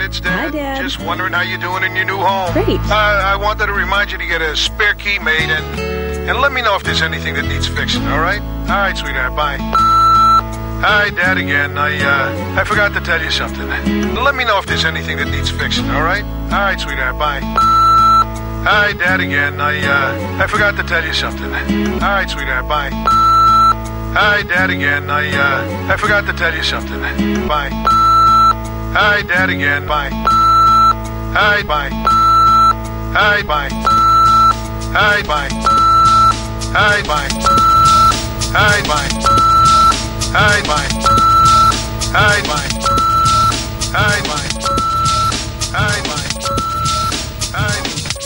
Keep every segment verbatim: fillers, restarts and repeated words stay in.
it's Dad. Hi, Dad. Just wondering how you're doing in your new home. Great. Uh, I wanted to remind you to get a spare key made and and let me know if there's anything that needs fixing, all right? All right, sweetheart, bye. Hi, Dad again. I, uh, I forgot to tell you something. Let me know if there's anything that needs fixing, all right? All right, sweetheart, bye. Hi, Dad again. I, uh, I forgot to tell you something. All right, sweetheart, bye. Hi, Dad again. I, uh, I forgot to tell you something. Bye. Hi, Dad again. Bye. Hi, bye. Hi, bye. Hi, bye. Hi, bye. Hi, bye. Hi, bye. Hi, bye. Hi, bye. Hi, bye. Hi.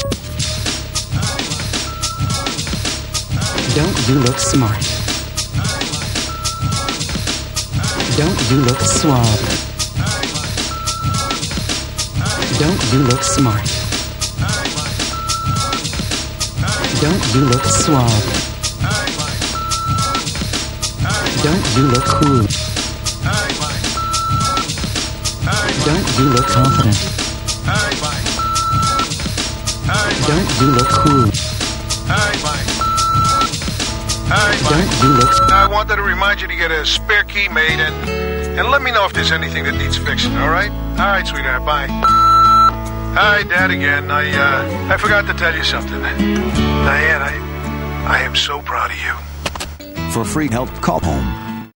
Don't you look smart? Don't you look suave? Don't you look smart? Don't you look suave? Don't you look cool? Don't you look confident? Don't you look cool? Don't you look... I wanted to remind you to get a spare key made and and let me know if there's anything that needs fixing, all right? All right, sweetheart, bye. Hi, Dad again. I uh, I forgot to tell you something. Diane, I I am so proud of you. For free help, call home